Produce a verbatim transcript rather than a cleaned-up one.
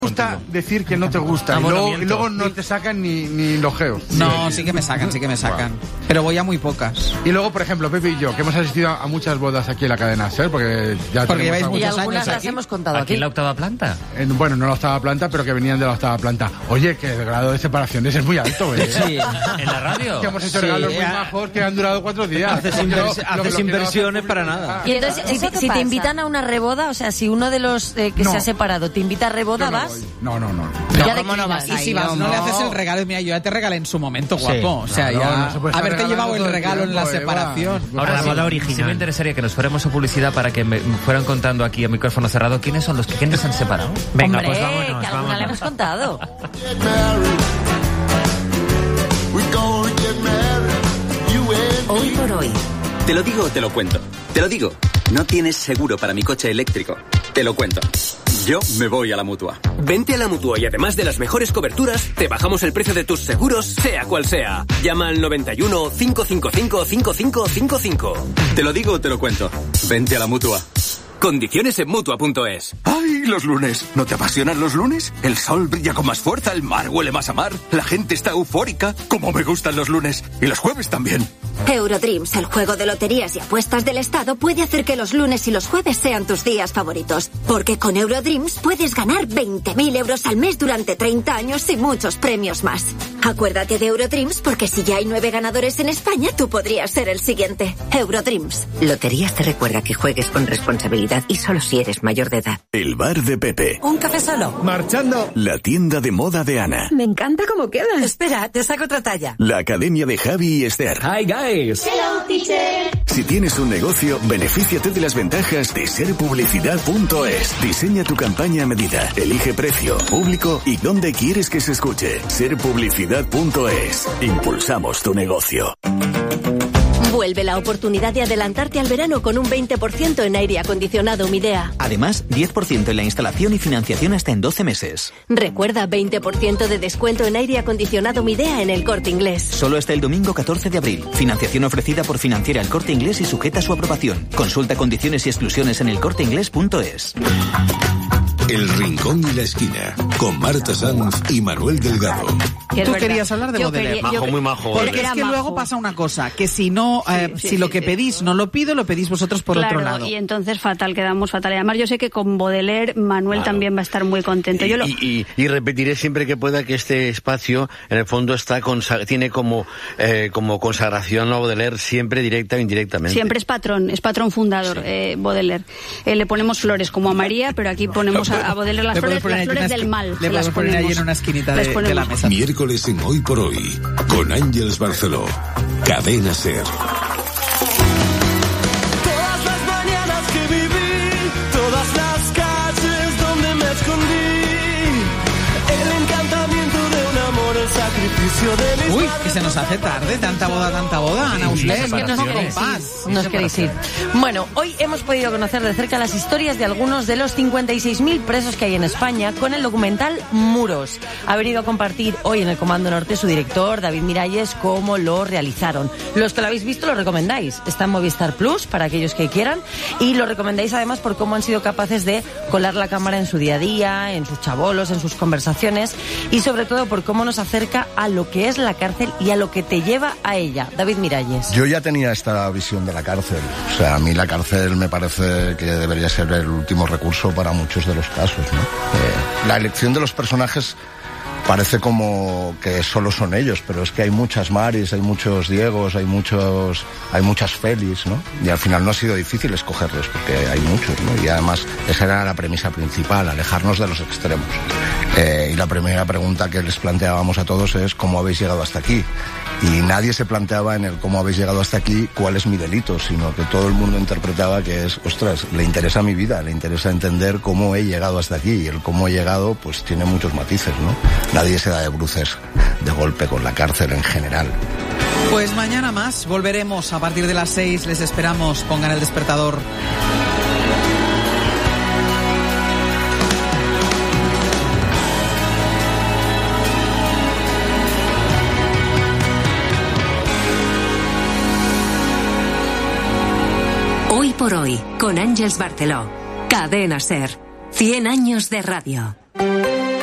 gusta decir que no te gusta y luego, y luego no te sacan ni, ni lojeos. No, sí que me sacan, sí que me sacan. Pero voy a muy pocas. Y luego, por ejemplo, Pepe y yo, que hemos asistido a muchas bodas aquí en la cadena SER, porque ya porque lleváis muchos y algunas años las aquí. hemos contado ¿Aquí aquí. en la octava planta? En, bueno, no la octava planta, pero que venían de la octava planta. Oye, que el grado de separaciones es muy alto, ¿eh? Sí. ¿En la radio? Que hemos hecho Sí, regalos muy ya. majos que han durado cuatro días. Haces, Porque invers- lo- haces lo- lo que no inversiones hace para público- nada. Y entonces, si, ¿Eso te- qué si te pasa? invitan a una reboda, o sea, si uno de los eh, que No. se ha separado te invita a reboda, Yo no ¿vas? voy. No, no, no. Ya de ¿cómo no que vas ibas Y si ahí, vas, no, no. le haces el regalo. Mira, yo ya te regalé en su momento, guapo. O sea, Claro, ya no se puede estar haberte llevado regalando el todo el regalo en la tiempo, Eva. separación. Ahora La sí, boda sí original. me interesaría que nos fuéramos a publicidad para que me fueran contando aquí a micrófono cerrado quiénes son los que quiénes se han separado. Venga, Hombre, pues vámonos, que alguna vámonos. le hemos contado. Hoy por hoy. Te lo digo o te lo cuento. Te lo digo. No tienes seguro para mi coche eléctrico. Te lo cuento. Yo me voy a la Mutua. Vente a la Mutua y además de las mejores coberturas, te bajamos el precio de tus seguros, sea cual sea. Llama al noventa y uno, cinco cinco cinco, cinco cinco cinco cinco. Te lo digo o te lo cuento. Vente a la Mutua. Condiciones en Mutua punto es. ¡Ay, los lunes! ¿No te apasionan los lunes? El sol brilla con más fuerza, el mar huele más a mar, la gente está eufórica. ¡Cómo me gustan los lunes! Y los jueves también. Eurodreams, el juego de loterías y apuestas del Estado, puede hacer que los lunes y los jueves sean tus días favoritos. Porque con Eurodreams puedes ganar veinte mil euros al mes durante treinta años y muchos premios más. Acuérdate de Eurodreams porque si ya hay nueve ganadores en España, tú podrías ser el siguiente. Eurodreams. Loterías te recuerda que juegues con responsabilidad y solo si eres mayor de edad. El bar de Pepe. Un café solo. Marchando. La tienda de moda de Ana. Me encanta cómo queda. Espera, te saco otra talla. La academia de Javi y Esther. Hi guys. Hello, teacher. Si tienes un negocio, benefíciate de las ventajas de ser publicidad punto es. Diseña tu campaña a medida, elige precio, público y dónde quieres que se escuche. ser publicidad punto es. Impulsamos tu negocio. Vuelve la oportunidad de adelantarte al verano con un veinte por ciento en aire acondicionado Midea. Además, diez por ciento en la instalación y financiación hasta en doce meses. Recuerda veinte por ciento de descuento en aire acondicionado Midea en El Corte Inglés. Solo hasta el domingo catorce de abril. Financiación ofrecida por Financiera El Corte Inglés y sujeta a su aprobación. Consulta condiciones y exclusiones en el corte inglés punto es. El Rincón y la Esquina, con Marta Sanz y Manuel Delgado. Que Tú querías hablar de Yo Baudelaire. quería- yo- Majo, muy majo. Porque Porque es era que majo. luego pasa una cosa, que si no, eh, sí, si sí, lo que sí. pedís no lo pido, lo pedís vosotros por Claro, otro lado. y entonces fatal, quedamos fatal. Y además yo sé que con Baudelaire Manuel Claro. también va a estar muy contento. Yo lo... Y, y- y repetiré siempre que pueda que este espacio, en el fondo, está consa- tiene como, eh, como consagración a Baudelaire siempre directa o indirectamente. Siempre es patrón, es patrón fundador, eh, Baudelaire. Eh, le ponemos flores como a María, pero aquí ponemos a, a Baudelaire las Le flores, podemos poner las allí flores una del esqui- mal. Le se las podemos poner allí ponemos. en una esquinita Les de, de la ponemos. mesa. Miércoles en Hoy por Hoy, con Ángeles Barceló. Cadena SER. Todas las mañanas que viví, todas las calles donde me escondí, el encantamiento de un amor, el sacrificio de mis Uy, que se nos hace tarde, tanta boda, tanta boda, Ana Usler, Es que nos no queréis compás. ir, nos queréis ir. Bueno, hoy hemos podido conocer de cerca las historias de algunos de los cincuenta y seis mil presos que hay en España con el documental Muros. Ha venido a compartir hoy en el Comando Norte su director, David Miralles, cómo lo realizaron. Los que lo habéis visto lo recomendáis. Está en Movistar Plus para aquellos que quieran y lo recomendáis además por cómo han sido capaces de colar la cámara en su día a día, en sus chabolos, en sus conversaciones y sobre todo por cómo nos acerca a lo que es la cárcel y a lo que te lleva a ella. David Miralles. Yo ya tenía esta visión de la cárcel. O sea, a mí la cárcel me parece que debería ser el último recurso para muchos de los casos, ¿no? Eh, la elección de los personajes parece como que solo son ellos, pero es que hay muchas Maris, hay muchos Diegos, hay muchos, hay muchas Félix, ¿no? Y al final no ha sido difícil escogerlos, porque hay muchos, ¿no? Y además esa era la premisa principal, alejarnos de los extremos. Eh, y la primera pregunta que les planteábamos a todos es ¿cómo habéis llegado hasta aquí? Y nadie se planteaba en el cómo habéis llegado hasta aquí, cuál es mi delito, sino que todo el mundo interpretaba que es, ostras, le interesa mi vida, le interesa entender cómo he llegado hasta aquí. Y el cómo he llegado, pues tiene muchos matices, ¿no? Nadie se da de bruces de golpe con la cárcel en general. Pues mañana más, volveremos a partir de las seis, les esperamos, pongan el despertador. Hoy por hoy, con Ángeles Barceló. Cadena SER. cien años de radio.